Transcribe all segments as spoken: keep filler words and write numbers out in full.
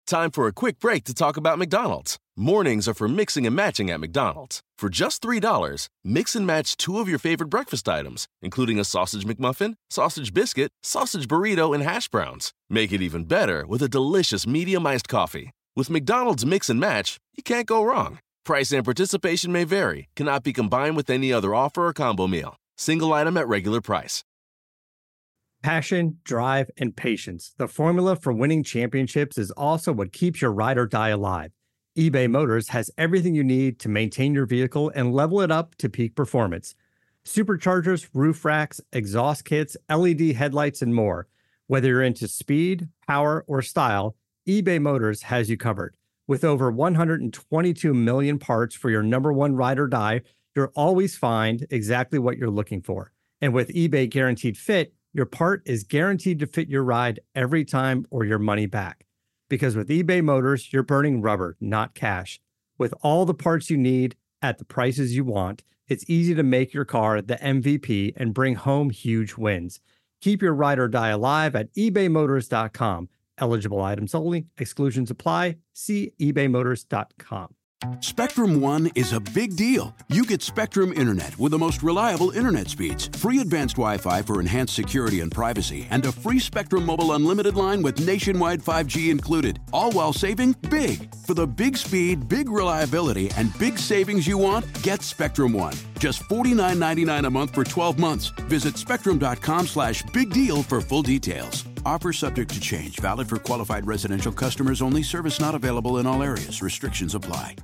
Time for a quick break to talk about McDonald's. Mornings are for mixing and matching at McDonald's. For just three dollars, mix and match two of your favorite breakfast items, including a sausage McMuffin, sausage biscuit, sausage burrito, and hash browns. Make it even better with a delicious medium iced coffee. With McDonald's Mix and Match, you can't go wrong. Price and participation may vary, cannot be combined with any other offer or combo meal. Single item at regular price. Passion, drive, and patience. The formula for winning championships is also what keeps your ride or die alive. eBay Motors has everything you need to maintain your vehicle and level it up to peak performance. Superchargers, roof racks, exhaust kits, L E D headlights, and more. Whether you're into speed, power, or style, eBay Motors has you covered. With over one hundred twenty-two million parts for your number one ride or die, you'll always find exactly what you're looking for. And with eBay Guaranteed Fit, your part is guaranteed to fit your ride every time or your money back. Because with eBay Motors, you're burning rubber, not cash. With all the parts you need at the prices you want, it's easy to make your car the M V P and bring home huge wins. Keep your ride or die alive at ebay motors dot com. Eligible items only. Exclusions apply. See ebay motors dot com. Spectrum One is a big deal. You get Spectrum Internet with the most reliable internet speeds, free advanced Wi-Fi for enhanced security and privacy, and a free Spectrum Mobile Unlimited line with nationwide five G included, all while saving big. For the big speed, big reliability, and big savings you want, get Spectrum One. Just forty-nine ninety-nine a month for twelve months. Visit spectrum.com slash big deal for full details. Offer subject to change. Valid for qualified residential customers only. Service not available in all areas. Restrictions apply.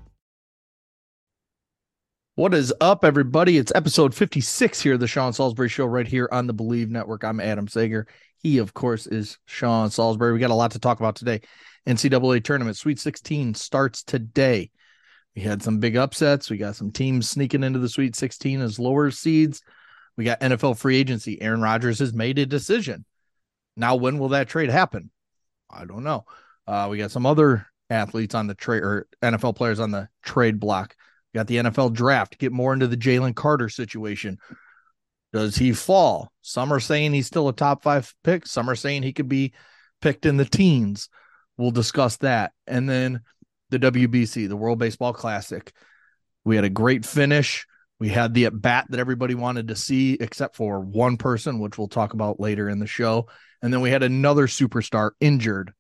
What is up, everybody? It's episode fifty-six here of the Sean Salisbury Show right here on the Believe Network. I'm Adam Sager. He, of course, is Sean Salisbury. We got a lot to talk about today. N C double A tournament, Sweet sixteen starts today. We had some big upsets. We got some teams sneaking into the Sweet sixteen as lower seeds. We got N F L free agency. Aaron Rodgers has made a decision. Now, when will that trade happen? I don't know. Uh, we got some other athletes on the trade, or N F L players on the trade block. We got the N F L draft. Get more into the Jalen Carter situation. Does he fall? Some are saying he's still a top five pick. Some are saying he could be picked in the teens. We'll discuss that. And then the W B C, the World Baseball Classic. We had a great finish. We had the at-bat that everybody wanted to see, except for one person, which we'll talk about later in the show. And then we had another superstar injured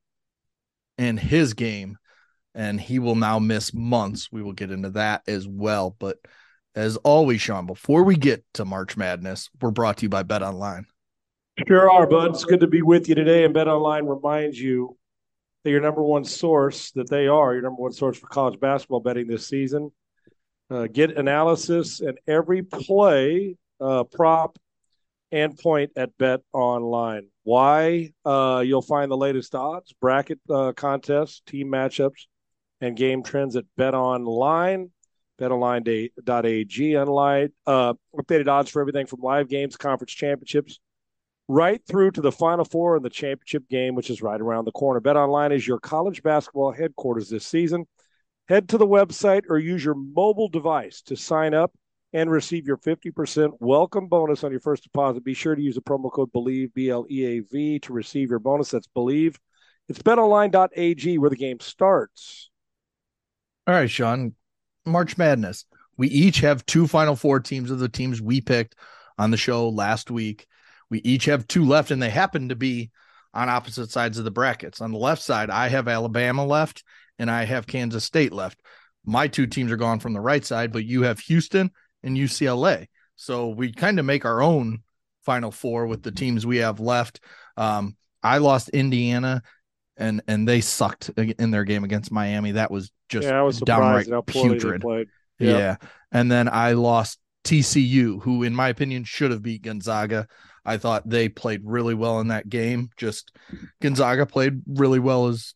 in his game, and he will now miss months. We will get into that as well. But as always, Sean, before we get to March Madness, we're brought to you by BetOnline. Sure are, bud. It's good to be with you today. And BetOnline reminds you that your number one source, that they are your number one source for college basketball betting this season. Uh, get analysis and every play, uh, prop, and point at BetOnline. Why? Uh, you'll find the latest odds, bracket uh, contests, team matchups, and game trends at BetOnline. BetOnline dot A G. Unlike, uh, updated odds for everything from live games, conference championships, right through to the Final Four and the championship game, which is right around the corner. BetOnline is your college basketball headquarters this season. Head to the website or use your mobile device to sign up and receive your fifty percent welcome bonus on your first deposit. Be sure to use the promo code BELIEVE, B L E A V, to receive your bonus. That's BELIEVE. It's BetOnline dot A G where the game starts. All right, Sean. March Madness. We each have two Final Four teams of the teams we picked on the show last week. We each have two left, and they happen to be on opposite sides of the brackets. On the left side, I have Alabama left, and I have Kansas State left. My two teams are gone from the right side, but you have Houston and U C L A. So we kind of make our own Final Four with the teams we have left. Um, I lost Indiana, and and they sucked in their game against Miami. That was just yeah, I was downright how poorly putrid. they played. Yep. Yeah. And then I lost T C U, who, in my opinion, should have beat Gonzaga. I thought they played really well in that game. Just Gonzaga played really well as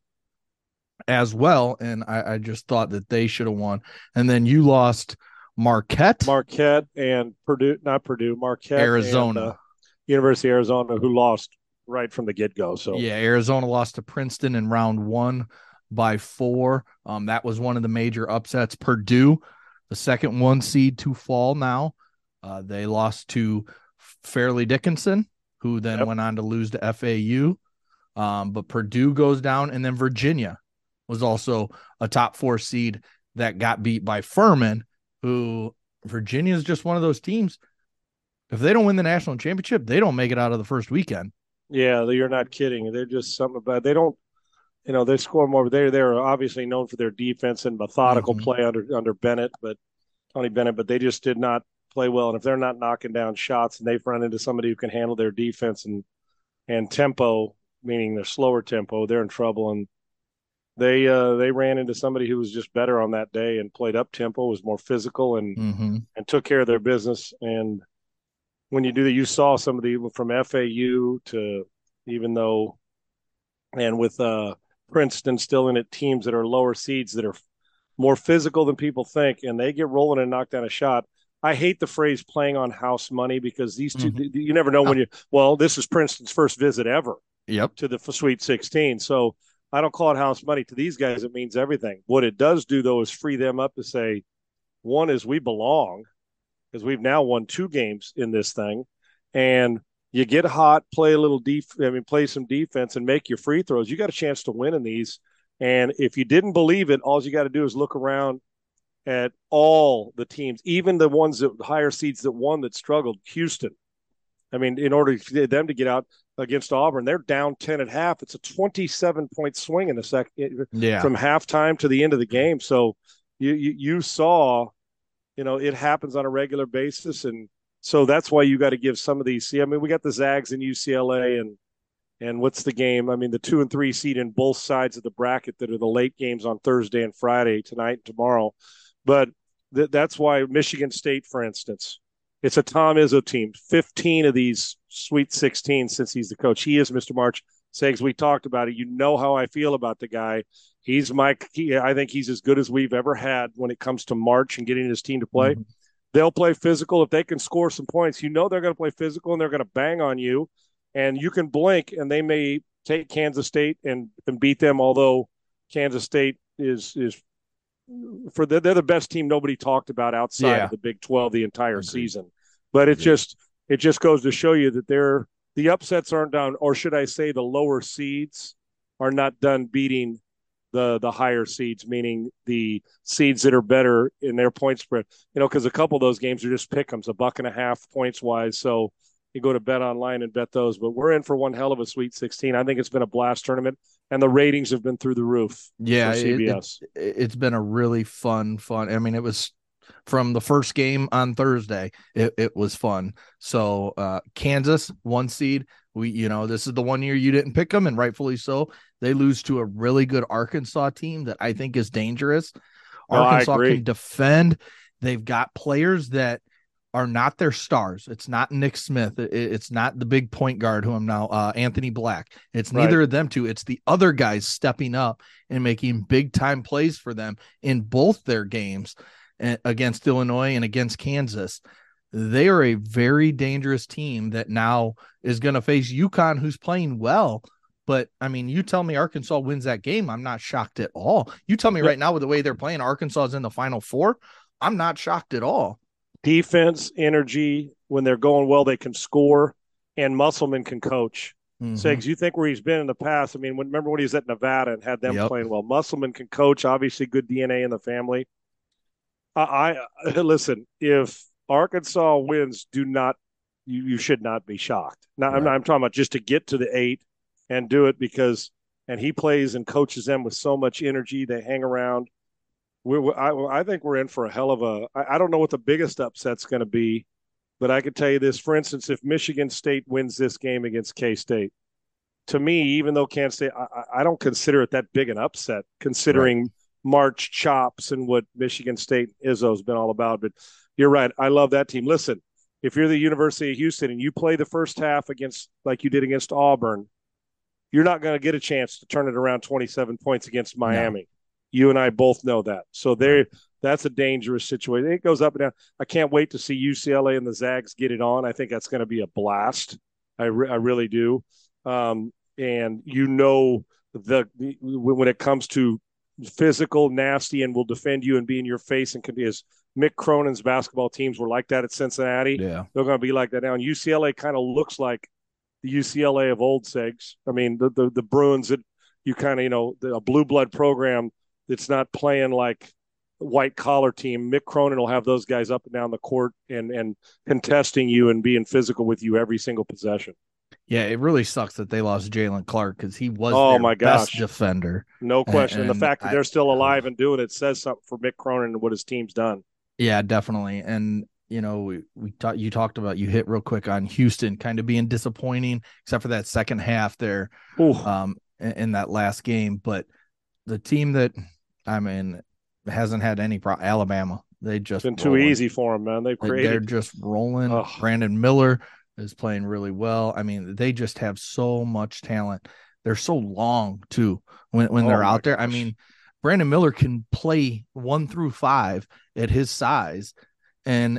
as well, and I, I just thought that they should have won. And then you lost Marquette. Marquette and Purdue, not Purdue, Marquette. Arizona. And, uh, University of Arizona, who lost right from the get-go. So yeah, Arizona lost to Princeton in round one by four. Um, that was one of the major upsets. Purdue, the second one seed to fall now. Uh, they lost to Fairleigh Dickinson, who then Yep. went on to lose to F A U. Um, but Purdue goes down, and then Virginia. was also a top four seed that got beat by Furman, who Virginia is just one of those teams. If they don't win the national championship, they don't make it out of the first weekend. Yeah, you're not kidding. They're just something about they don't, you know, they score more. They're they're obviously known for their defense and methodical Mhm. play under under Bennett, but Tony Bennett, but they just did not play well. And if they're not knocking down shots and they've run into somebody who can handle their defense and and tempo, meaning their slower tempo, they're in trouble. And they uh, they ran into somebody who was just better on that day and played up tempo, was more physical, and Mm-hmm. and took care of their business. And when you do that, you saw somebody from F A U to even though, and with uh, Princeton still in it, teams that are lower seeds that are more physical than people think, and they get rolling and knock down a shot. I hate the phrase playing on house money because these two, Mm-hmm. you never know when you, well, this is Princeton's first visit ever Yep. to the Sweet sixteen. So I don't call it house money. To these guys, it means everything. What it does do, though, is free them up to say, one is we belong because we've now won two games in this thing. And you get hot, play a little def- I mean, play some defense and make your free throws. You got a chance to win in these. And if you didn't believe it, all you got to do is look around at all the teams, even the ones that higher seeds that won that struggled. Houston. I mean, in order for them to get out against Auburn, they're down ten at half. It's a twenty-seven point swing in the second Yeah. from halftime to the end of the game. So you, you you saw, you know, it happens on a regular basis, and so that's why you got to give some of these. See, I mean, we got the Zags and U C L A, and and what's the game? I mean, the two and three seed in both sides of the bracket that are the late games on Thursday and Friday, tonight and tomorrow. But th- that's why Michigan State, for instance, it's a Tom Izzo team. fifteen of these Sweet sixteen since he's the coach. He is Mister March. Segs, we talked about it. You know how I feel about the guy. He's my. He, I think he's as good as we've ever had when it comes to March and getting his team to play. Mm-hmm. They'll play physical. If they can score some points, you know they're going to play physical and they're going to bang on you. And you can blink and they may take Kansas State and, and beat them, although Kansas State is is for the, they're the best team nobody talked about outside Yeah. of the Big twelve the entire Agreed. season. But it Agreed. just it just goes to show you that they're the upsets aren't done, or should I say the lower seeds are not done beating the the higher seeds, meaning the seeds that are better in their point spread. You know, because a couple of those games are just pick'ems, a buck and a half points wise. So you go to Bet Online and bet those. But we're in for one hell of a Sweet sixteen. I think it's been a blast tournament, and the ratings have been through the roof. Yeah, for C B S. It, it, it's been a really fun, fun. I mean, it was from the first game on Thursday. It, it was fun. So uh, Kansas, one seed. We, you know, this is the one year you didn't pick them, and rightfully so. They lose to a really good Arkansas team that I think is dangerous. No, I Arkansas agree. can defend. They've got players that are not their stars. It's not Nick Smith. It, it's not the big point guard who I'm now, uh, Anthony Black. It's neither Right. of them two. It's the other guys stepping up and making big time plays for them in both their games uh, against Illinois and against Kansas. They are a very dangerous team that now is going to face UConn, who's playing well. But I mean, you tell me Arkansas wins that game, I'm not shocked at all. You tell me Yep. right now with the way they're playing, Arkansas is in the Final Four. I'm not shocked at all. Defense, energy, when they're going well, they can score, and Musselman can coach. Mhm. Segs, you think where he's been in the past? I mean, when, remember when he was at Nevada and had them Yep. playing well? Musselman can coach. Obviously, good D N A in the family. I, I listen. If Arkansas wins, do not you, you should not be shocked. Now, I'm, Right. not, I'm talking about just to get to the eight and do it because, and he plays and coaches them with so much energy. They hang around. We're, I, I think we're in for a hell of a. I, I don't know what the biggest upset's going to be, but I could tell you this. For instance, if Michigan State wins this game against K-State, to me, even though Kansas State, I, I don't consider it that big an upset, considering right. March chops and what Michigan State Izzo's been all about. But you're right. I love that team. Listen, if you're the University of Houston and you play the first half against, like you did against Auburn, you're not going to get a chance to turn it around twenty-seven points against Miami. No. You and I both know that. So there, right. that's a dangerous situation. It goes up and down. I can't wait to see U C L A and the Zags get it on. I think that's going to be a blast. I, re- I really do. Um, and you know, the when it comes to physical, nasty, and will defend you and be in your face and can be as Mick Cronin's basketball teams were like that at Cincinnati. Yeah. They're going to be like that now. And U C L A kind of looks like the U C L A of old Segs. I mean, the, the, the Bruins that you kind of, you know, the, a blue blood program that's not playing like white collar team, Mick Cronin will have those guys up and down the court and and contesting you and being physical with you every single possession. Yeah, it really sucks that they lost Jalen Clark because he was oh their my best gosh. defender. No question. And, and, and the fact that I, they're still alive and doing it says something for Mick Cronin and what his team's done. Yeah, definitely. And you know, we, we talked you talked about you hit real quick on Houston kind of being disappointing, except for that second half there um in, in that last game. But the team that I mean hasn't had any problem, Alabama. They just been too easy for them, man. They've created. They're just rolling. Ugh. Brandon Miller is playing really well. I mean, they just have so much talent. They're so long too when when Oh, they're my out there. gosh. I mean, Brandon Miller can play one through five at his size, and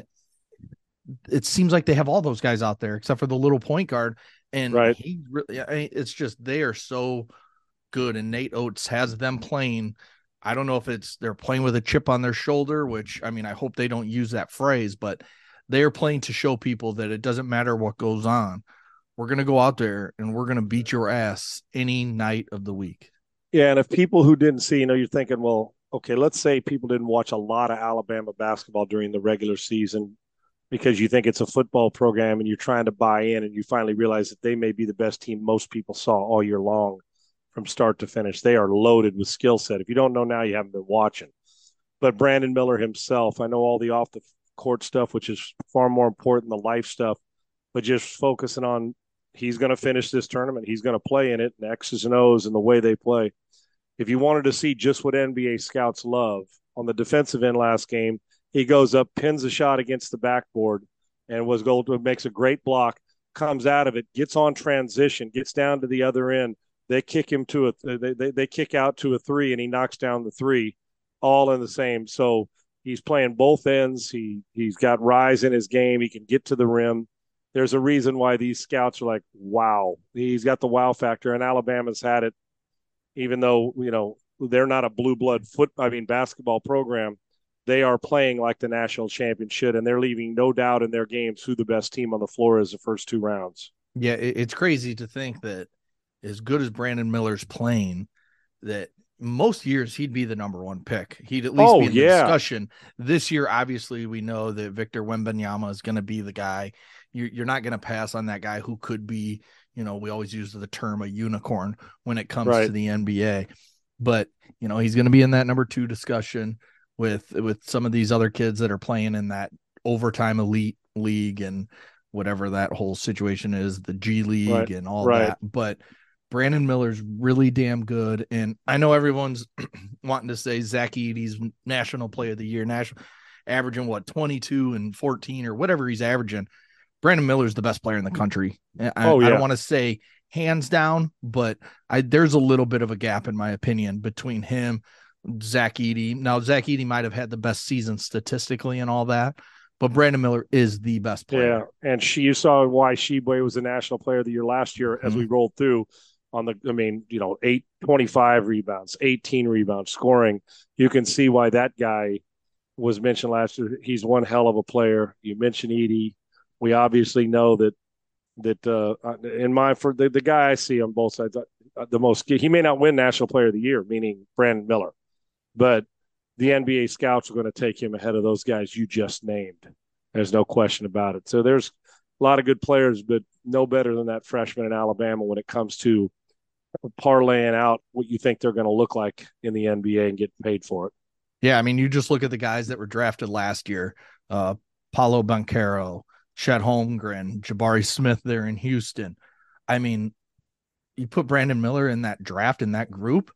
it seems like they have all those guys out there except for the little point guard. And Right. he really, I mean, it's just they are so good. And Nate Oates has them playing. I don't know if it's they're playing with a chip on their shoulder, which I mean, I hope they don't use that phrase, but they are playing to show people that it doesn't matter what goes on. We're going to go out there and we're going to beat your ass any night of the week. Yeah, and if people who didn't see, you know, you're thinking, well, okay, let's say people didn't watch a lot of Alabama basketball during the regular season because you think it's a football program and you're trying to buy in and you finally realize that they may be the best team most people saw all year long from start to finish. They are loaded with skill set. If you don't know now, you haven't been watching. But Brandon Miller himself, I know all the off the court stuff, which is far more important than the life stuff, but just focusing on he's going to finish this tournament. He's going to play in it, and X's and O's and the way they play. If you wanted to see just what N B A scouts love, on the defensive end last game, he goes up, pins a shot against the backboard, and was goal to makes a great block, comes out of it, gets on transition, gets down to the other end. They kick him to a they they, they kick out to a three, and he knocks down the three, all in the same. So he's playing both ends. He he's got rise in his game. He can get to the rim. There's a reason why these scouts are like, wow, he's got the wow factor, and Alabama's had it. Even though, you know, they're not a blue blood foot, I mean, basketball program, they are playing like the national champion should, and they're leaving no doubt in their games who the best team on the floor is the first two rounds. Yeah, it's crazy to think that as good as Brandon Miller's playing, that most years he'd be the number one pick. He'd at least oh, be in the yeah. discussion. This year, obviously, we know that Victor Wembanyama is going to be the guy. You're, you're not going to pass on that guy who could be, you know, we always use the term a unicorn when it comes right. to the N B A. But, you know, he's going to be in that number two discussion with with some of these other kids that are playing in that overtime elite league and whatever that whole situation is, the G League right. and all right. that. But Brandon Miller's really damn good. And I know everyone's wanting to say Zach Edey's National Player of the Year, national averaging what, twenty-two and fourteen or whatever he's averaging. Brandon Miller's the best player in the country. I, oh, yeah. I don't want to say hands down, but I, there's a little bit of a gap, in my opinion, between him, Zach Edey. Now, Zach Edey might have had the best season statistically and all that, but Brandon Miller is the best player. Yeah, and she, you saw why Sheboy was the National Player of the Year last year mm-hmm. as we rolled through on the, I mean, you know, eight, twenty-five rebounds, eighteen rebounds, scoring. You can see why that guy was mentioned last year. He's one hell of a player. You mentioned Edey. We obviously know that that uh, in my for the, the guy I see on both sides, uh, the most he may not win National Player of the Year, meaning Brandon Miller, but the N B A scouts are going to take him ahead of those guys you just named. There's no question about it. So there's a lot of good players, but no better than that freshman in Alabama when it comes to parlaying out what you think they're going to look like in the N B A and get paid for it. Yeah, I mean, you just look at the guys that were drafted last year, uh, Paolo Banchero, Chet Holmgren, Jabari Smith there in Houston. I mean, you put Brandon Miller in that draft, in that group,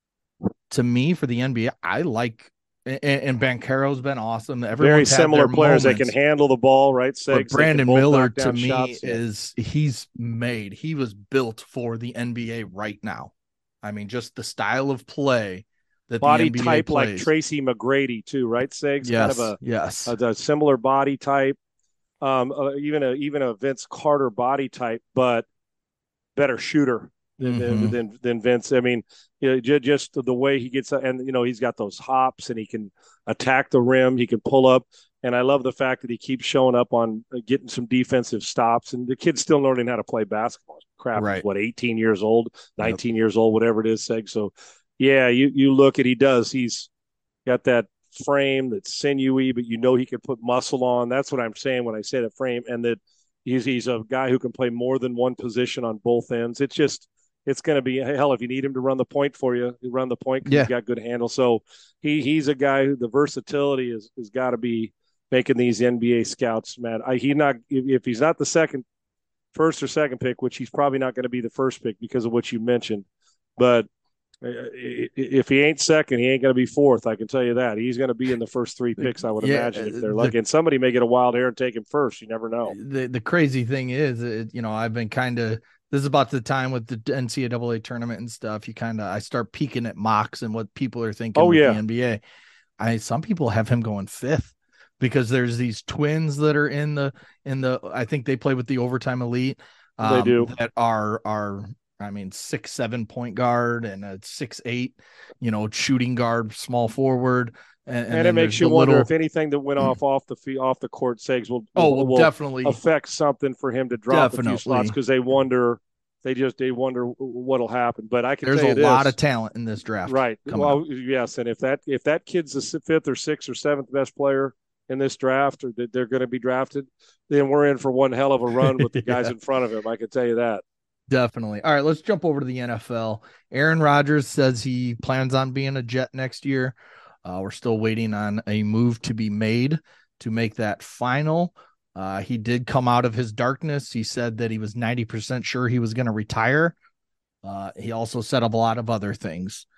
to me, for the N B A, I like, and, and Banchero's been awesome. Everyone's very similar players. Moments. They can handle the ball, right? But Brandon Miller, to me, shots. is he's made. He was built for the N B A right now. I mean, just the style of play that body the N B A type plays. Like Tracy McGrady too, right? Segs, yes, kind of a yes, a, a similar body type. Um, uh, even a even a Vince Carter body type, but better shooter than mm-hmm. than, than Vince. I mean, you know, j- just the way he gets, and you know, he's got those hops, and he can attack the rim. He can pull up, And I love the fact that he keeps showing up on uh, getting some defensive stops. And the kid's still learning how to play basketball. Crap, Right. he's what, eighteen years old, nineteen yep. years old, whatever it is, Seg. So, yeah, you, you look at, he does. He's got that frame that's sinewy, but you know he can put muscle on. That's what I'm saying when I say the frame. And that he's, he's a guy who can play more than one position on both ends. It's just – it's going to be, hell, if you need him to run the point for you, you run the point because yeah. he's got good handle. So he he's a guy who the versatility is has got to be making these N B A scouts mad. I, he not if, if he's not the second, first or second pick, which he's probably not going to be the first pick because of what you mentioned. But if he ain't second, he ain't going to be fourth. I can tell you that. He's going to be in the first three picks, I would yeah, imagine, if they're the, lucky. And somebody may get a wild hair and take him first. You never know. The the crazy thing is, it, you know, I've been kind of – this is about the time with the N C double A tournament and stuff. You kind of, I start peeking at mocks and what people are thinking oh, with yeah. the N B A. I, some people have him going fifth because there's these twins that are in the, in the, I think they play with the overtime elite. Um, they do. That are, are, I mean, six, seven point guard and a six, eight, you know, shooting guard, small forward. And, and, and it makes you wonder little... if anything that went off off the off the court Segs will, oh, will, will definitely affect something for him to drop definitely. a few slots because they wonder they just they wonder what'll happen. But I can there's tell you a this, lot of talent in this draft, right? Well, up. yes, and if that if that kid's the fifth or sixth or seventh best player in this draft, or that they're going to be drafted, then we're in for one hell of a run with the guys yeah. in front of him. I can tell you that. Definitely. All right, let's jump over to the N F L. Aaron Rodgers says he plans on being a Jet next year. Uh, we're still waiting on a move to be made to make that final. Uh, he did come out of his darkness. He said that he was ninety percent sure he was going to retire. Uh, he also said a lot of other things.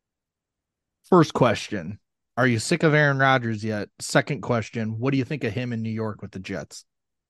First question, are you sick of Aaron Rodgers yet? Second question, what do you think of him in New York with the Jets?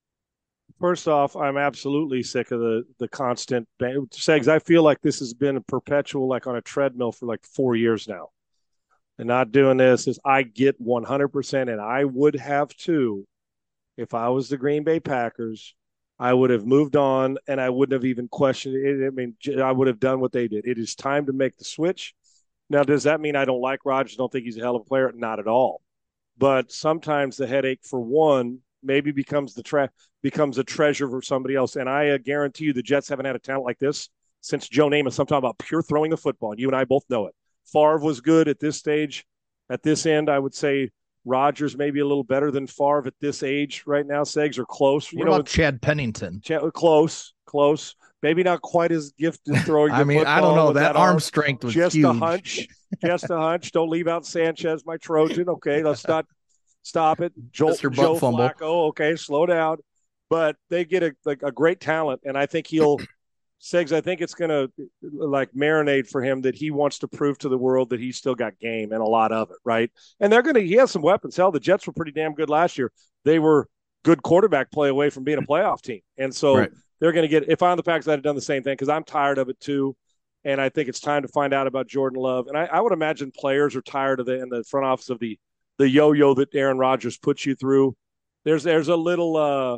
First off, I'm absolutely sick of the the constant Segs. I feel like this has been a perpetual, like on a treadmill for like four years now. And not doing this is I get one hundred percent, and I would have too. If I was the Green Bay Packers, I would have moved on, and I wouldn't have even questioned it. I mean, I would have done what they did. It is time to make the switch. Now, does that mean I don't like Rodgers? Don't think he's a hell of a player? Not at all. But sometimes the headache for one maybe becomes the tra- becomes a treasure for somebody else. And I uh, guarantee you the Jets haven't had a talent like this since Joe Namath. I'm talking about pure throwing the football, and you and I both know it. Favre was good at this stage. At this end, I would say Rodgers may be a little better than Favre at this age right now. Segs are close. What you about know, Chad Pennington? Chad, close, close. Maybe not quite as gifted throwing. I mean, I don't know. That, that arm, arm strength was just huge. a hunch. Just a hunch. Don't leave out Sanchez, my Trojan. Okay, let's not stop it. Joel, Joe Fumble. Flacco. Okay, slow down. But they get a like a great talent, and I think he'll. Segs, I think it's going to like marinate for him that he wants to prove to the world that he's still got game and a lot of it, right? And they're going to – he has some weapons. Hell, the Jets were pretty damn good last year. They were good quarterback play away from being a playoff team. And so right. they're going to get – if I'm the Packers, I'd have done the same thing because I'm tired of it too. And I think it's time to find out about Jordan Love. And I, I would imagine players are tired of the – in the front office of the the yo-yo that Aaron Rodgers puts you through. There's, there's a little uh,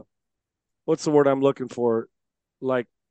– what's the word I'm looking for? Like –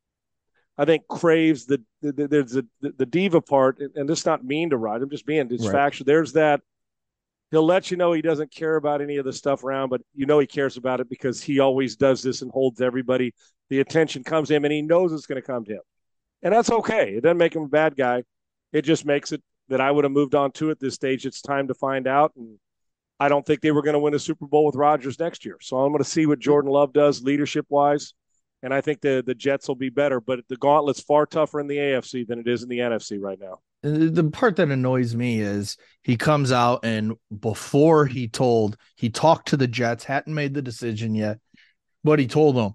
I think craves the, the, the there's the, the, the diva part, and this is not mean to Rod. I'm just being it's right. factual. There's that he'll let you know he doesn't care about any of the stuff around, but you know he cares about it because he always does this and holds everybody. The attention comes to him, and he knows it's going to come to him, and that's okay. It doesn't make him a bad guy. It just makes it that I would have moved on to at this stage. It's time to find out, and I don't think they were going to win a Super Bowl with Rodgers next year. So I'm going to see what Jordan Love does leadership wise. And I think the, the Jets will be better, but the gauntlet's far tougher in the A F C than it is in the N F C right now. The part that annoys me is he comes out and before he told, he talked to the Jets, hadn't made the decision yet, but he told them,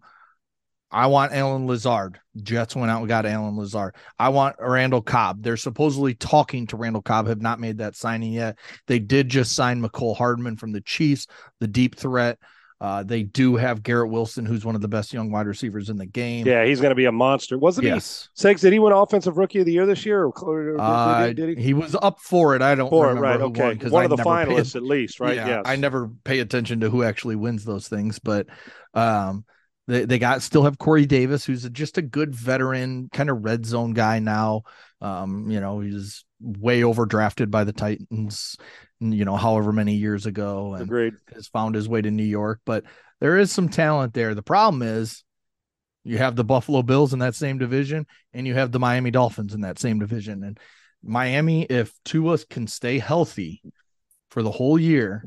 I want Allen Lazard. Jets went out and got Allen Lazard. I want Randall Cobb. They're supposedly talking to Randall Cobb, have not made that signing yet. They did just sign McCole Hardman from the Chiefs, the deep threat. Uh, they do have Garrett Wilson, who's one of the best young wide receivers in the game. Yeah, he's going to be a monster. Wasn't yes. he? Segs, did he win Offensive Rookie of the Year this year? Or, or uh, did, did he? he was up for it. I don't for remember it, right, who okay. won. One of I the finalists paid, at least, right? Yeah, yes. I never pay attention to who actually wins those things, but um, they, they got still have Corey Davis, who's just a good veteran, kind of red zone guy now. Um, you know, he's way overdrafted by the Titans, you know, however many years ago, and Agreed. has found his way to New York. But there is some talent there. The problem is you have the Buffalo Bills in that same division, and you have the Miami Dolphins in that same division. And Miami, if Tua can stay healthy for the whole year,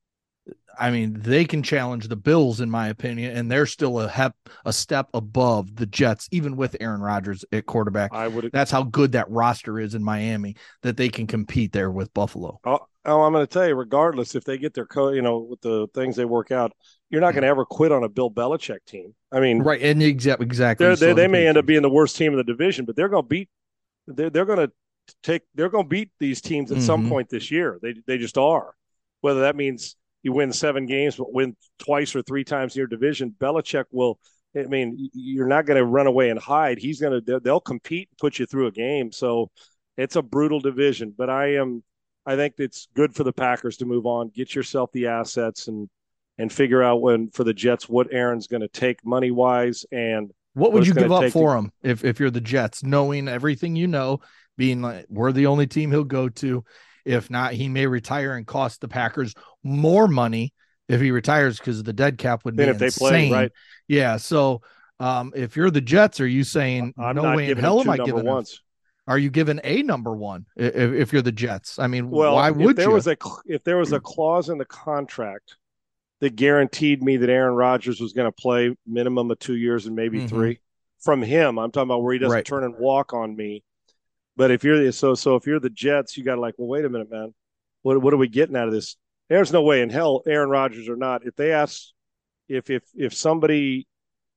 I mean, they can challenge the Bills, in my opinion, and they're still a hep, a step above the Jets, even with Aaron Rodgers at quarterback. I would. That's how good that roster is in Miami, that they can compete there with Buffalo. Oh, oh I'm going to tell you, regardless if they get their co, you know, with the things they work out, you're not going to ever quit on a Bill Belichick team. I mean, right, and exactly, exactly. They they may end up being the worst team in the division, but they're going to beat. They're they're going to take. They're going to beat these teams at mm-hmm. some point this year. They they just are. Whether that means you win seven games, but win twice or three times in your division, Belichick will. I mean, you're not going to run away and hide. He's going to. They'll compete and put you through a game. So it's a brutal division. But I am. I think it's good for the Packers to move on, get yourself the assets, and and figure out when for the Jets what Aaron's going to take money wise and what would you give up for to, him if if you're the Jets, knowing everything you know, being like we're the only team he'll go to. If not, he may retire and cost the Packers more money if he retires because the dead cap would be if insane. They play, right? Yeah. So um, if you're the Jets, are you saying I'm no not way in hell am I giving ones? Are you given a number one if, if you're the Jets? I mean, well, why would if there you? Was a, if there was a clause in the contract that guaranteed me that Aaron Rodgers was going to play minimum of two years and maybe mm-hmm. three from him, I'm talking about where he doesn't right. turn and walk on me. But if you're so so if you're the Jets, you got to like, well, wait a minute, man. What what are we getting out of this? There's no way in hell, Aaron Rodgers or not. If they ask, if if if somebody,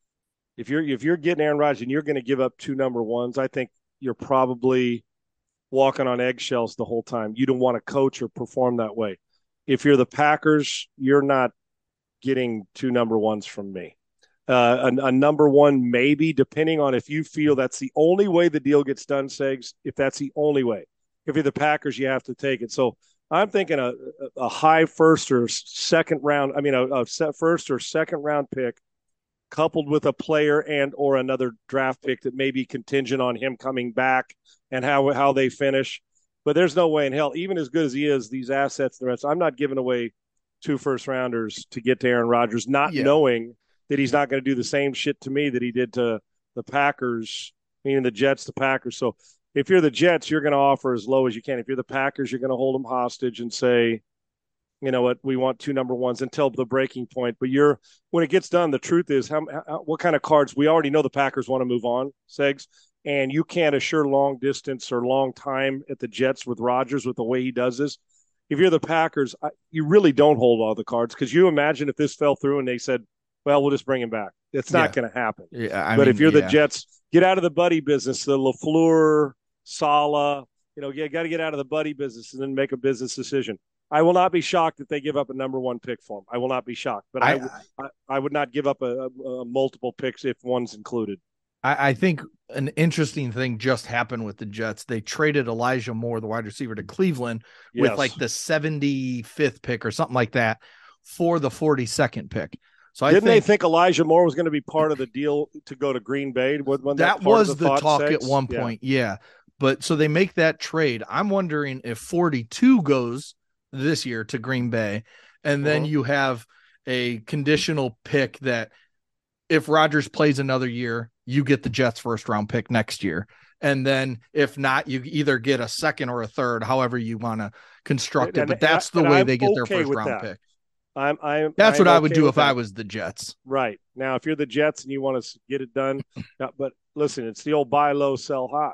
if you're if you're getting Aaron Rodgers and you're going to give up two number ones, I think you're probably walking on eggshells the whole time. You don't want to coach or perform that way. If you're the Packers, you're not getting two number ones from me. Uh, a, a number one, maybe, depending on if you feel that's the only way the deal gets done, Segs, if that's the only way. If you're the Packers, you have to take it. So I'm thinking a, a high first or second round, I mean, a, a first or second round pick coupled with a player and or another draft pick that may be contingent on him coming back and how, how they finish. But there's no way in hell, even as good as he is, these assets, the rest, I'm not giving away two first rounders to get to Aaron Rodgers, not yeah. knowing that he's not going to do the same shit to me that he did to the Packers, meaning the Jets, the Packers. So if you're the Jets, you're going to offer as low as you can. If you're the Packers, you're going to hold them hostage and say, you know what, we want two number ones until the breaking point. But you're when it gets done, the truth is, how, how what kind of cards? We already know the Packers want to move on, Segs, and you can't assure long distance or long time at the Jets with Rodgers with the way he does this. If you're the Packers, I, you really don't hold all the cards because you imagine if this fell through and they said, well, we'll just bring him back. It's not yeah. going to happen. Yeah, I but mean, if you're yeah. the Jets, get out of the buddy business, the LaFleur, Saleh, you know, you got to get out of the buddy business and then make a business decision. I will not be shocked if they give up a number one pick for him. I will not be shocked, but I, I, I, I would not give up a, a, a multiple picks if one's included. I, I think an interesting thing just happened with the Jets. They traded Elijah Moore, the wide receiver, to Cleveland yes. with like the seventy-fifth pick or something like that for the forty-second pick. So I didn't think, they think Elijah Moore was going to be part of the deal to go to Green Bay? When that, that was the, the talk sex? at one point, yeah. yeah. But so they make that trade. I'm wondering if forty-two goes this year to Green Bay, and then uh-huh. you have a conditional pick that if Rodgers plays another year, you get the Jets' first round pick next year. And then if not, you either get a second or a third, however you want to construct it. And, but that's and, the way I'm they get okay their first round that. pick. I'm, I'm, That's I'm what I okay would do if that. I was the Jets. Right. Now, if you're the Jets and you want to get it done, but listen, it's the old buy low, sell high.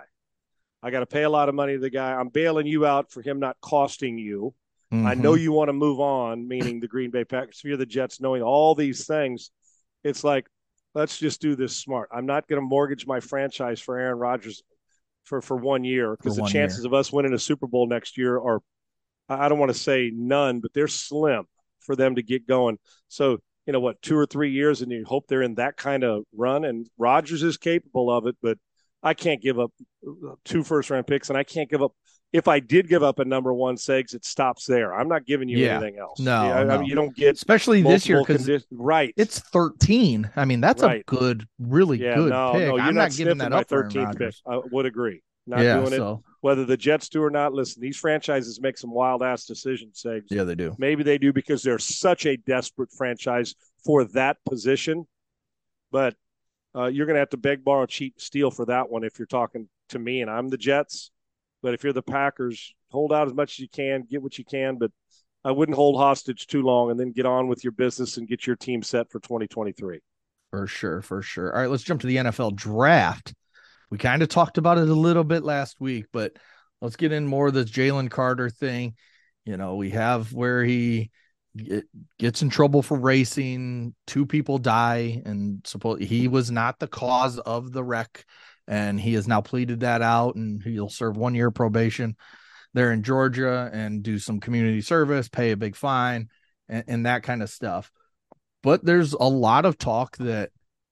I got to pay a lot of money to the guy. I'm bailing you out for him not costing you. Mm-hmm. I know you want to move on, meaning the Green Bay Packers. If you're the Jets, knowing all these things, it's like, let's just do this smart. I'm not going to mortgage my franchise for Aaron Rodgers for, for one year because the chances year. of us winning a Super Bowl next year are, I don't want to say none, but they're slim for them to get going. So, you know what, two or three years and you hope they're in that kind of run, and Rodgers is capable of it, but I can't give up two first round picks, and I can't give up. If I did give up a number one, Segs, it stops there. I'm not giving you yeah. anything else. No, yeah, I, no. I mean, you don't get, especially this year because condi- right, it's thirteen. I mean, that's right. a good, really yeah, good no, pick. No, you're I'm not, not giving that my up for thirteenth pick. I would agree. Not yeah, doing so. it. Whether the Jets do or not, listen, these franchises make some wild-ass decisions, Segs. Yeah, they do. Maybe they do because they're such a desperate franchise for that position. But uh, you're going to have to beg, borrow, cheat, steal for that one if you're talking to me and I'm the Jets. But if you're the Packers, hold out as much as you can, get what you can. But I wouldn't hold hostage too long and then get on with your business and get your team set for twenty twenty-three. For sure, for sure. All right, let's jump to the N F L draft. We kind of talked about it a little bit last week, but let's get in more of this Jalen Carter thing. You know, we have where he get, gets in trouble for racing, two people die, and suppose he was not the cause of the wreck, and he has now pleaded that out, and he'll serve one year probation there in Georgia and do some community service, pay a big fine, and, and that kind of stuff. But there's a lot of talk that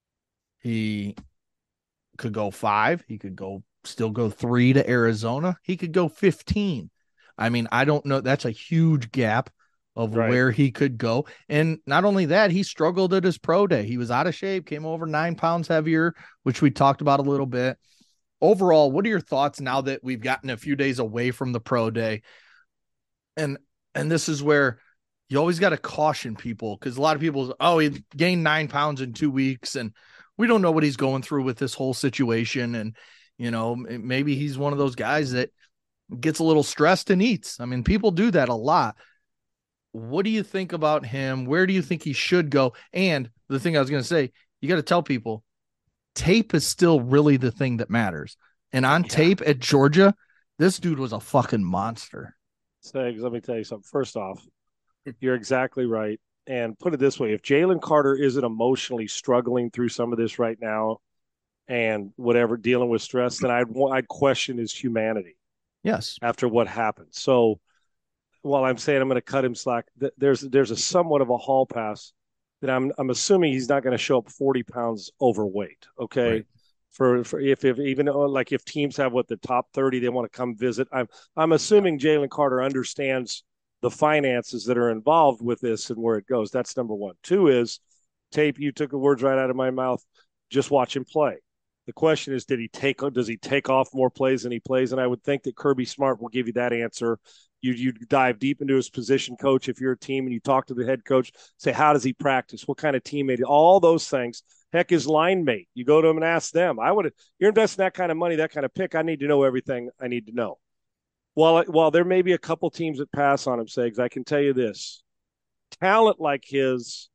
he could go five. He could go still go three to Arizona. He could go fifteen. I mean, I don't know. That's a huge gap of right. where he could go. And not only that, he struggled at his pro day. He was out of shape, came over nine pounds heavier, which we talked about a little bit. Overall, what are your thoughts now that we've gotten a few days away from the pro day? And, and this is where you always got to caution people, because a lot of people, oh, he gained nine pounds in two weeks and we don't know what he's going through with this whole situation. And, you know, maybe he's one of those guys that gets a little stressed and eats. I mean, people do that a lot. What do you think about him? Where do you think he should go? And the thing I was going to say, you got to tell people tape is still really the thing that matters. And on yeah. tape at Georgia, this dude was a fucking monster. Segs, let me tell you something. First off, you're exactly right. And put it this way, if Jalen Carter isn't emotionally struggling through some of this right now and whatever, dealing with stress, then I'd, I'd question his humanity. Yes. After what happened. So while I'm saying I'm going to cut him slack, there's there's a somewhat of a hall pass that I'm I'm assuming he's not going to show up forty pounds overweight. Okay. Right. For, for if, if even like if teams have what the top thirty, they want to come visit. I'm I'm assuming Jalen Carter understands the finances that are involved with this and where it goes. That's number one. Two is tape. You took the words right out of my mouth. Just watch him play. The question is, did he take, does he take off more plays than he plays? And I would think that Kirby Smart will give you that answer. You, you dive deep into his position coach. If you're a team and you talk to the head coach, say, how does he practice? What kind of teammate? All those things. Heck, his line mate. You go to him and ask them. I would, you're investing that kind of money, that kind of pick. I need to know everything I need to know. While, while there may be a couple teams that pass on him, Segs, I can tell you this. Talent like his,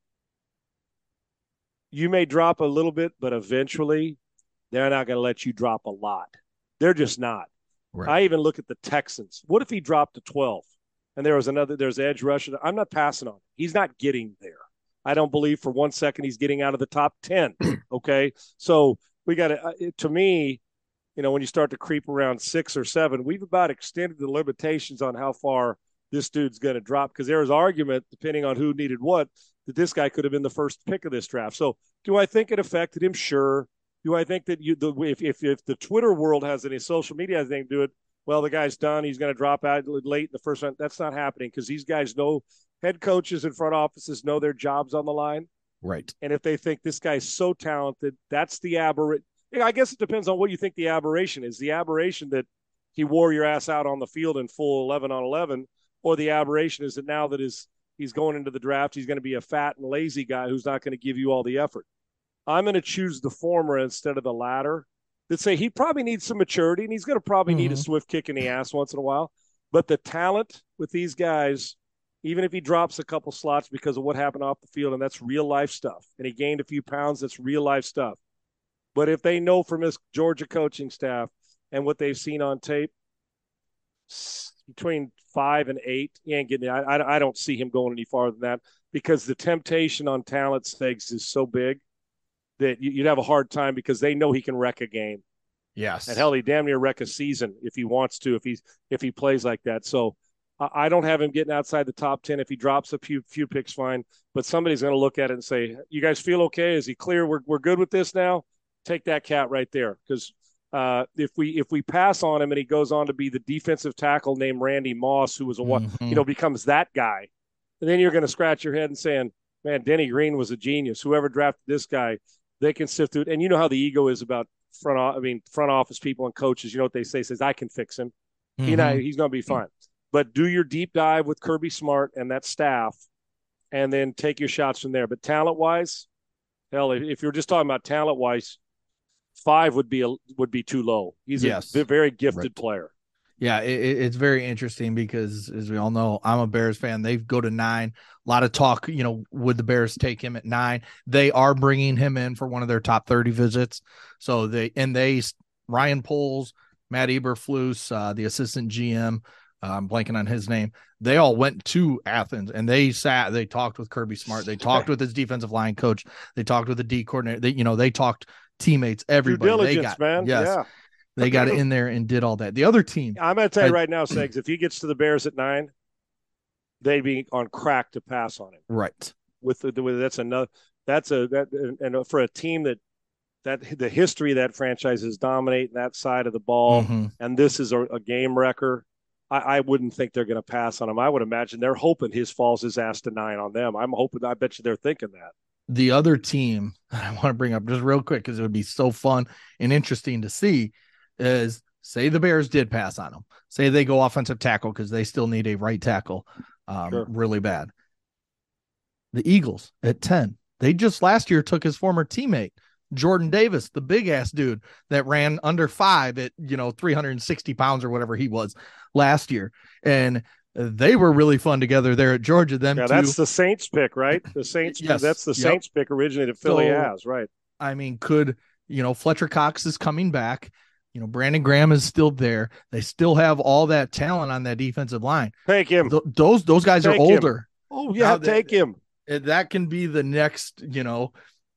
you may drop a little bit, but eventually they're not going to let you drop a lot. They're just not. Right. I even look at the Texans. What if he dropped to twelve and there was another, there's edge rusher? I'm not passing on him. He's not getting there. I don't believe for one second he's getting out of the top ten. Okay. So we got to, to me, you know, when you start to creep around six or seven, we've about extended the limitations on how far this dude's going to drop, because there was argument, depending on who needed what, that this guy could have been the first pick of this draft. So do I think it affected him? Sure. Do I think that you, the, if, if if the Twitter world has any, social media has anything to do it, well, the guy's done, he's going to drop out late in the first round. That's not happening, because these guys know, head coaches and front offices know their jobs on the line. Right. And if they think this guy's so talented, that's the aberrant. I guess it depends on what you think the aberration is. The aberration that he wore your ass out on the field in full eleven on eleven, or the aberration is that now that his, he's going into the draft, he's going to be a fat and lazy guy who's not going to give you all the effort. I'm going to choose the former instead of the latter. That say he probably needs some maturity, and he's going to probably mm-hmm. need a swift kick in the ass once in a while. But the talent with these guys, even if he drops a couple slots because of what happened off the field, and that's real life stuff, and he gained a few pounds, that's real life stuff. But if they know from his Georgia coaching staff and what they've seen on tape, between five and eight, he ain't getting it. I, I, I don't see him going any farther than that, because the temptation on talent stakes is so big that you'd have a hard time, because they know he can wreck a game. Yes. And hell, he damn near wreck a season if he wants to, if he's if he plays like that. So I don't have him getting outside the top ten. If he drops a few few picks, fine. But somebody's going to look at it and say, you guys feel okay? Is he clear? We're we're good with this now? Take that cat right there. Because uh, if we if we pass on him and he goes on to be the defensive tackle named Randy Moss, who was a mm-hmm. you know becomes that guy, and then you're going to scratch your head and saying, man, Denny Green was a genius. Whoever drafted this guy, they can sift through it. And you know how the ego is about front off, I mean, front office people and coaches, you know what they say, says, I can fix him. Mm-hmm. He not, he's going to be fine. But do your deep dive with Kirby Smart and that staff, and then take your shots from there. But talent-wise, hell, if you're just talking about talent-wise, five would be a, would be too low. He's yes. a very gifted right. player. Yeah, it, it's very interesting because, as we all know, I'm a Bears fan. They go to nine. A lot of talk, you know, would the Bears take him at nine? They are bringing him in for one of their top thirty visits. So they and they Ryan Poles, Matt Eberflus, uh, the assistant G M, uh, I'm blanking on his name. They all went to Athens and they sat. They talked with Kirby Smart. They talked with his defensive line coach. They talked with the D coordinator. They, you know, they talked teammates. Everybody. Due diligence, they got, man. Yes. Yeah. They got in there and did all that. The other team. I'm going to tell you right now, Segs, if he gets to the Bears at nine, they'd be on crack to pass on him. Right. With the, with that's another that's a that and for a team that that the history of that franchise is dominating that side of the ball, mm-hmm. and this is a, a game wrecker. I, I wouldn't think they're going to pass on him. I would imagine they're hoping his falls his ass to nine on them. I'm hoping. I bet you they're thinking that. The other team I want to bring up just real quick because it would be so fun and interesting to see is. Say the Bears did pass on him. Say they go offensive tackle because they still need a right tackle um, sure. really bad. The Eagles at ten. They just last year took his former teammate, Jordan Davis, the big ass dude that ran under five at, you know, three hundred sixty pounds or whatever he was last year. And they were really fun together there at Georgia. Them yeah, two. That's the Saints pick, right? The Saints. Yes. That's the yep. Saints pick originated Philly so, has, right? I mean, could, you know, Fletcher Cox is coming back. You know, Brandon Graham is still there. They still have all that talent on that defensive line. Take him. Th- those those guys take are older. Him. Oh, yeah, now take that, him. That can be the next, you know,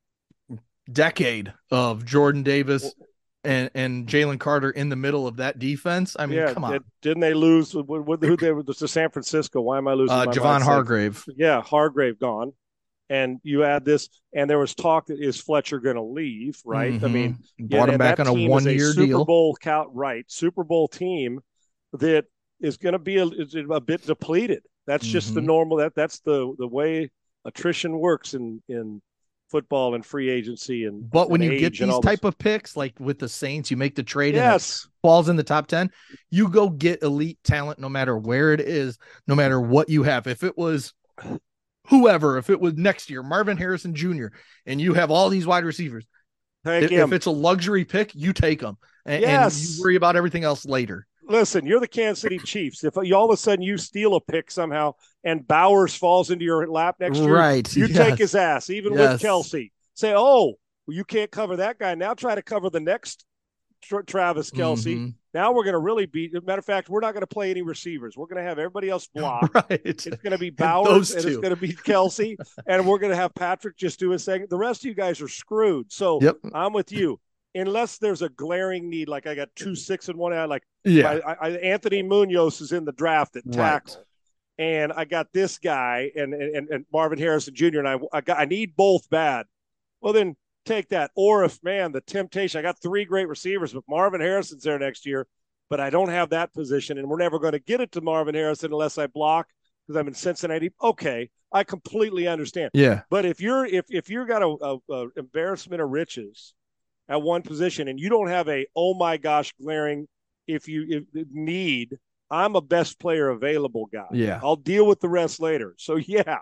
decade of Jordan Davis and, and Jalen Carter in the middle of that defense. I mean, yeah, come on. It, didn't they lose? What, what, who they were? The San Francisco. Why am I losing uh, my Javon mind? Hargrave. Yeah, Hargrave gone. And you add this, and there was talk that is Fletcher going to leave, right? Mm-hmm. I mean, brought yeah, him back on a one-year Super deal. Super Bowl count, right? Super Bowl team that is going to be a, a bit depleted. That's just mm-hmm. the normal. That that's the the way attrition works in in football and free agency. And but when and you get these type this. of picks, like with the Saints, you make the trade. Yes, and it falls in the top ten. You go get elite talent, no matter where it is, no matter what you have. If it was whoever, if it was next year, Marvin Harrison Junior, and you have all these wide receivers, take if, him. if it's a luxury pick, you take them, and, yes. and you worry about everything else later. Listen, you're the Kansas City Chiefs. If you all of a sudden you steal a pick somehow and Bowers falls into your lap next year, right. you yes. take his ass, even yes. with Kelsey. Say, oh, well, you can't cover that guy. Now try to cover the next tra- Travis Kelsey. Mm-hmm. Now we're going to really beat. Matter of fact, we're not going to play any receivers. We're going to have everybody else block. Right. It's going to be Bowers Those and two. it's going to be Kelsey, and we're going to have Patrick just do his thing. The rest of you guys are screwed. So yep. I'm with you. Unless there's a glaring need, like I got two six and one out, like yeah, I, I, Anthony Munoz is in the draft at tackle, right. and I got this guy and and, and Marvin Harrison Junior and I I, got, I need both bad. Well, then take that. Or if man, the temptation, I got three great receivers, but Marvin Harrison's there next year, but I don't have that position, and we're never going to get it to Marvin Harrison unless I block because I'm in Cincinnati. Okay, I completely understand. Yeah, but if you're if if you got a, a, a embarrassment of riches at one position and you don't have a oh my gosh glaring if you if need, I'm a best player available guy. Yeah, I'll deal with the rest later. So yeah,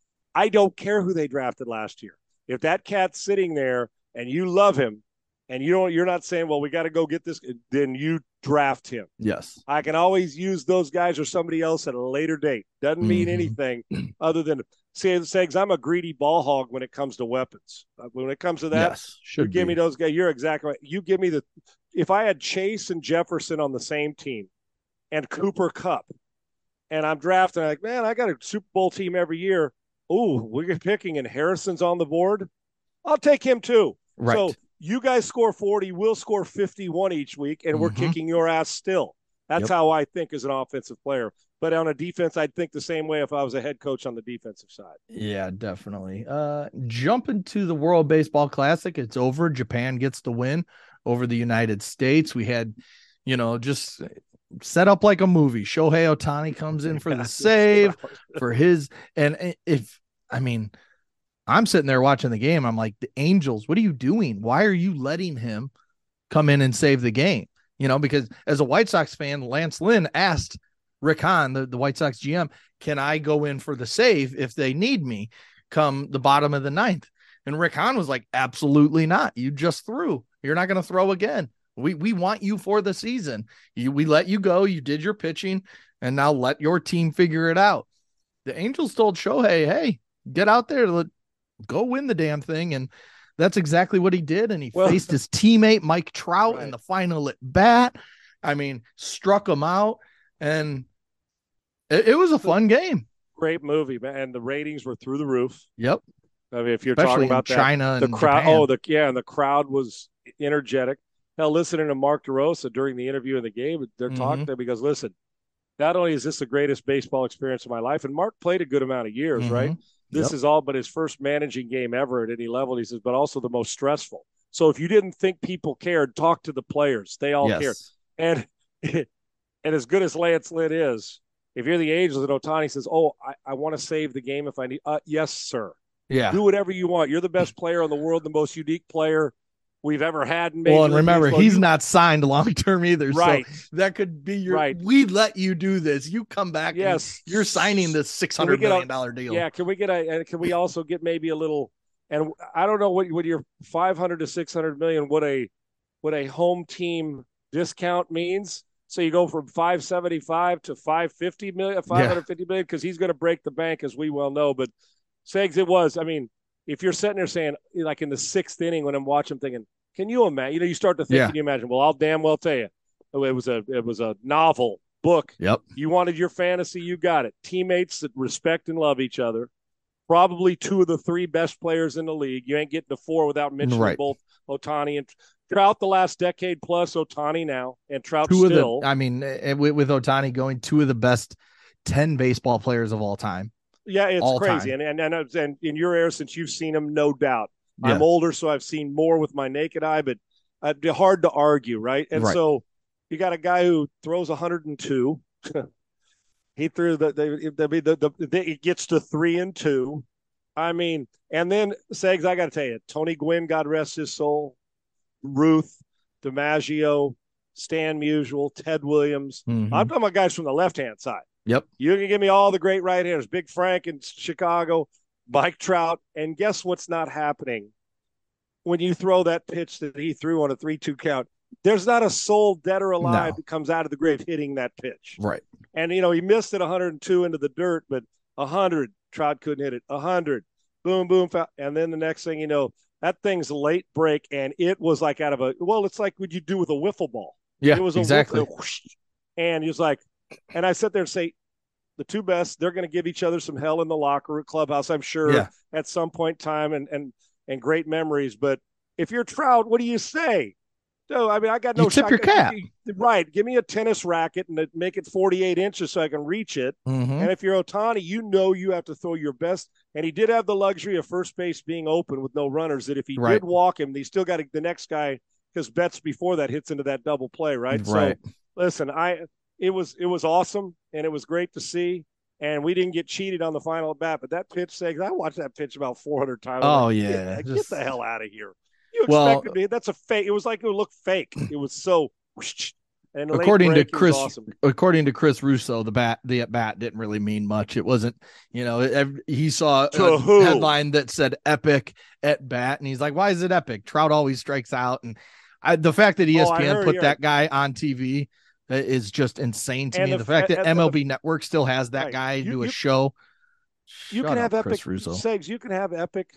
I don't care who they drafted last year. If that cat's sitting there and you love him and you don't, you're not saying, well, we got to go get this, then you draft him. Yes, I can always use those guys or somebody else at a later date. Doesn't mean mm-hmm. anything other than Segs, I'm a greedy ball hog when it comes to weapons. When it comes to that, yes, you give be. me those guys. You're exactly right. You give me the – if I had Chase and Jefferson on the same team and Cooper Kupp, and I'm drafting, I'm like, man, I got a Super Bowl team every year. Ooh, we're picking and Harrison's on the board. I'll take him too. Right. So you guys score forty, we'll score fifty-one each week, and mm-hmm. we're kicking your ass still. That's yep. how I think as an offensive player. But on a defense, I'd think the same way if I was a head coach on the defensive side. Yeah, definitely. Uh, jumping to the World Baseball Classic. It's over. Japan gets the win over the United States. We had, you know, just set up like a movie. Shohei Ohtani comes in for the save for his. And if, I mean, I'm sitting there watching the game. I'm like, the Angels, what are you doing? Why are you letting him come in and save the game, you know, because as a White Sox fan, Lance Lynn asked Rick Hahn, the, the White Sox G M, can I go in for the save if they need me come the bottom of the ninth? And Rick Hahn was like, absolutely not. You just threw. You're not going to throw again. We we want you for the season. You, we let you go. You did your pitching, and now let your team figure it out. The Angels told Shohei, hey, get out there. Let, go win the damn thing. And that's exactly what he did. And he well, faced his teammate, Mike Trout, right. in the final at bat. I mean, struck him out. And it, it was a fun game. Great movie, man. And the ratings were through the roof. Yep. I mean, if you're Especially talking about in China that, and the crowd, Japan. oh, the yeah, and the crowd was energetic. Hell, listening to Mark DeRosa during the interview in the game, they're mm-hmm. talking to him because, listen, not only is this the greatest baseball experience of my life, and Mark played a good amount of years, mm-hmm. right? This yep. is all but his first managing game ever at any level. He says, but also the most stressful. So if you didn't think people cared, talk to the players. They all yes. cared. And and as good as Lance Lynn is, if you're the Angels and Ohtani says, oh, I, I want to save the game if I need uh, – yes, sir. Yeah. Do whatever you want. You're the best player in the world, the most unique player we've ever had. In Major well, and remember, Baseball. he's you, not signed long-term either. Right. So that could be your, right. we let you do this. You come back. Yes. And you're signing this six hundred million dollars a, deal. Yeah. Can we get a, and can we also get maybe a little, and I don't know what, what your five hundred to six hundred million, what a, what a home team discount means. So you go from five seventy-five to five fifty million, five hundred fifty million, because he's going to break the bank, as we well know. But Segs, it was, I mean, if you're sitting there saying, like in the sixth inning when I'm watching, thinking, can you imagine? You know, you start to think, yeah. can you imagine? Well, I'll damn well tell you, it was a it was a novel book. Yep. You wanted your fantasy, you got it. Teammates that respect and love each other. Probably two of the three best players in the league. You ain't getting to four without mentioning right. both Ohtani and Trout the last decade plus, Ohtani now, and Trout two still. Of the, I mean, with, with Ohtani going two of the best ten baseball players of all time. Yeah, it's all crazy. Time. And, and and and in your era, since you've seen him, no doubt. Yeah. I'm older, so I've seen more with my naked eye, but it'd be hard to argue, right? And right. so you got a guy who throws one hundred two. He threw the the, the, the, the, the it gets to three and two. I mean, and then Segs, I got to tell you, Tony Gwynn, God rest his soul, Ruth, DiMaggio, Stan Musial, Ted Williams. Mm-hmm. I'm talking about guys from the left-hand side. Yep. You can give me all the great right-handers, Big Frank in Chicago, Mike Trout, and guess what's not happening when you throw that pitch that he threw on a three two count? There's not a soul, dead or alive, no. that comes out of the grave hitting that pitch. Right. And, you know, he missed it one hundred two into the dirt, but one hundred, Trout couldn't hit it. one hundred, boom, boom, foul. And then the next thing you know, that thing's late break, and it was like out of a – well, it's like what you do with a wiffle ball. Yeah, it was exactly. A whoosh, and he was like – and I sit there and say, the two best, they're going to give each other some hell in the locker clubhouse, I'm sure, yeah. at some point in time, and and and great memories. But if you're Trout, what do you say? No, I mean, I got no you tip shot. your cap. Right. Give me a tennis racket and make it forty-eight inches so I can reach it. Mm-hmm. And if you're Ohtani, you know you have to throw your best. And he did have the luxury of first base being open with no runners, that if he right. did walk him, he still got the next guy, because Betts before that hits into that double play, right? Right. So, listen, I it was it was awesome, and it was great to see. And we didn't get cheated on the final at bat, but that pitch, Segs, I watched that pitch about four hundred times. Oh, like, yeah. Get, Just... get the hell out of here. You well, expected me. That's a fake. It was like it would look fake. It was so. And according to Chris, awesome. according to Chris Russo, the bat, the at bat didn't really mean much. It wasn't, you know, it, he saw to a who? headline that said "epic at bat," and he's like, "Why is it epic? Trout always strikes out." And I, the fact that E S P N oh, put yeah. that guy on T V is just insane to and me. The, the fact that and, M L B Network still has that right. guy you, do a you, show. You Shut can up, have Chris epic Russo. Segs. You can have epic,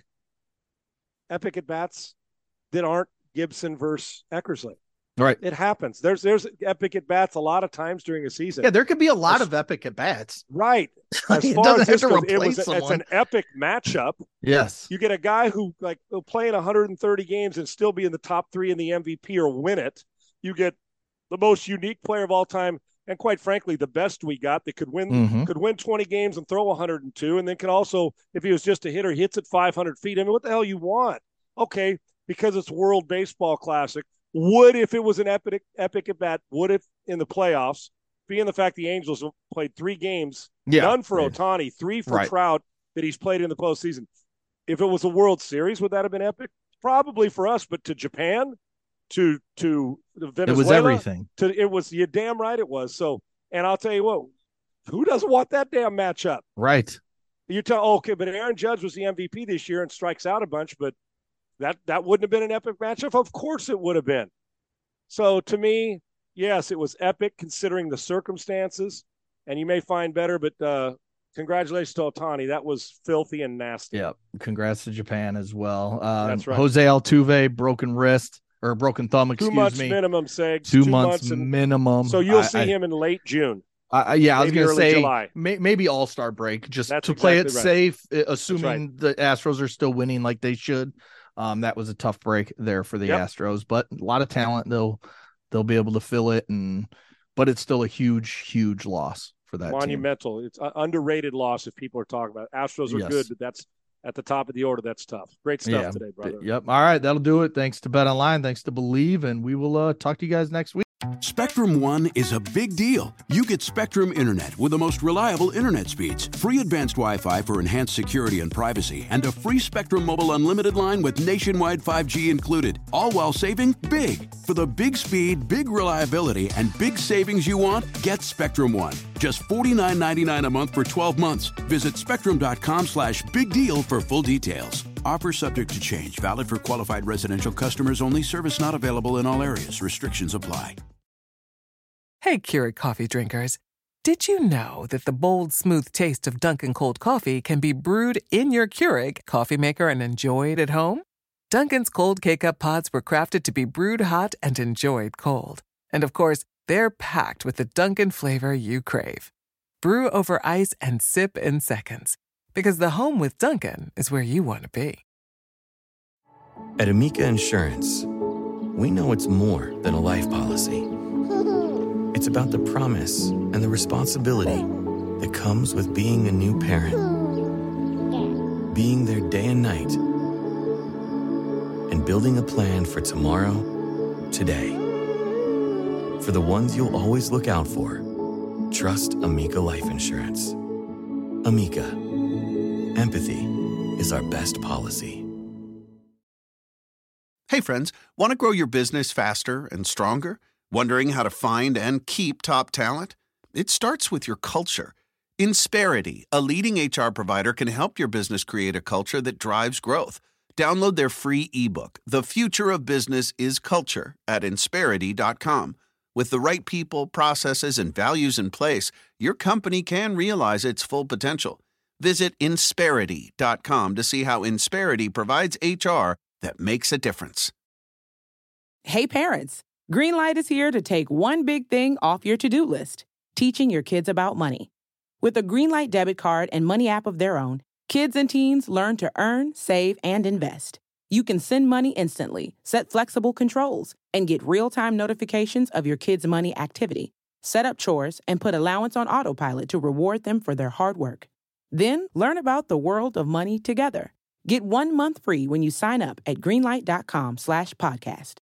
epic at bats that aren't Gibson versus Eckersley. Right. It happens. There's there's epic at bats a lot of times during a season. Yeah, there could be a lot of epic at bats. Right. As it far doesn't as have this to goes, replace it was, someone. It's an epic matchup. Yes. You get a guy who like will play in one hundred thirty games and still be in the top three in the M V P or win it. You get the most unique player of all time, and quite frankly, the best we got that could win mm-hmm. could win twenty games and throw one hundred two, and then can also, if he was just a hitter, hits at five hundred feet. I mean, what the hell you want? Okay, because it's World Baseball Classic. Would, if it was an epic epic at bat, would it in the playoffs, being the fact the Angels have played three games, yeah. none for Ohtani, three for right. Trout that he's played in the postseason. If it was a World Series, would that have been epic? Probably for us, but to Japan, to to Venezuela. It was everything. To it was you damn right it was. So, and I'll tell you what, who doesn't want that damn matchup? Right. You tell okay, but Aaron Judge was the M V P this year and strikes out a bunch, but that that wouldn't have been an epic matchup. Of course it would have been. So to me, yes, it was epic considering the circumstances, and you may find better, but uh, congratulations to Ohtani. That was filthy and nasty. Yeah. Congrats to Japan as well. Uh, That's right. Jose Altuve, broken wrist or broken thumb, excuse Two months me. minimum, Segs. Two, Two months, months and, minimum. So you'll I, see I, him in late June. Uh, yeah, I was Maybe going to early say July. may, maybe All-Star break just That's to play exactly it right. safe, uh, assuming right. the Astros are still winning like they should. Um, that was a tough break there for the Yep. Astros, but a lot of talent. They'll they'll be able to fill it, and but it's still a huge, huge loss for that Monumental. team. It's an underrated loss if people are talking about it. Astros are Yes. good, but that's at the top of the order. That's tough. Great stuff Yeah. today, brother. Yep. All right, that'll do it. Thanks to Bet Online. Thanks to Believe, and we will uh, talk to you guys next week. Spectrum One is a big deal. You get Spectrum Internet with the most reliable internet speeds, free advanced Wi-Fi for enhanced security and privacy, and a free Spectrum Mobile Unlimited line with nationwide five G included, all while saving big. For the big speed, big reliability, and big savings you want, get Spectrum One. Just forty-nine ninety-nine a month for twelve months. Visit spectrum.com slash big deal for full details. Offer subject to change. Valid for qualified residential customers only. Service not available in all areas. Restrictions apply. Hey, Keurig coffee drinkers. Did you know that the bold, smooth taste of Dunkin' cold coffee can be brewed in your Keurig coffee maker and enjoyed at home? Dunkin's cold K-Cup pods were crafted to be brewed hot and enjoyed cold. And of course, they're packed with the Dunkin' flavor you crave. Brew over ice and sip in seconds. Because the home with Dunkin' is where you want to be. At Amica Insurance, we know it's more than a life policy. It's about the promise and the responsibility that comes with being a new parent. Being there day and night. And building a plan for tomorrow, today. For the ones you'll always look out for, trust Amica Life Insurance. Amica. Empathy is our best policy. Hey friends, want to grow your business faster and stronger? Wondering how to find and keep top talent? It starts with your culture. Insperity, a leading H R provider, can help your business create a culture that drives growth. Download their free ebook, The Future of Business is Culture, at insperity dot com. With the right people, processes, and values in place, your company can realize its full potential. Visit insperity dot com to see how Insperity provides H R that makes a difference. Hey parents, Greenlight is here to take one big thing off your to-do list, teaching your kids about money. With a Greenlight debit card and money app of their own, kids and teens learn to earn, save, and invest. You can send money instantly, set flexible controls, and get real-time notifications of your kids' money activity. Set up chores and put allowance on autopilot to reward them for their hard work. Then learn about the world of money together. Get one month free when you sign up at greenlight dot com slash podcast.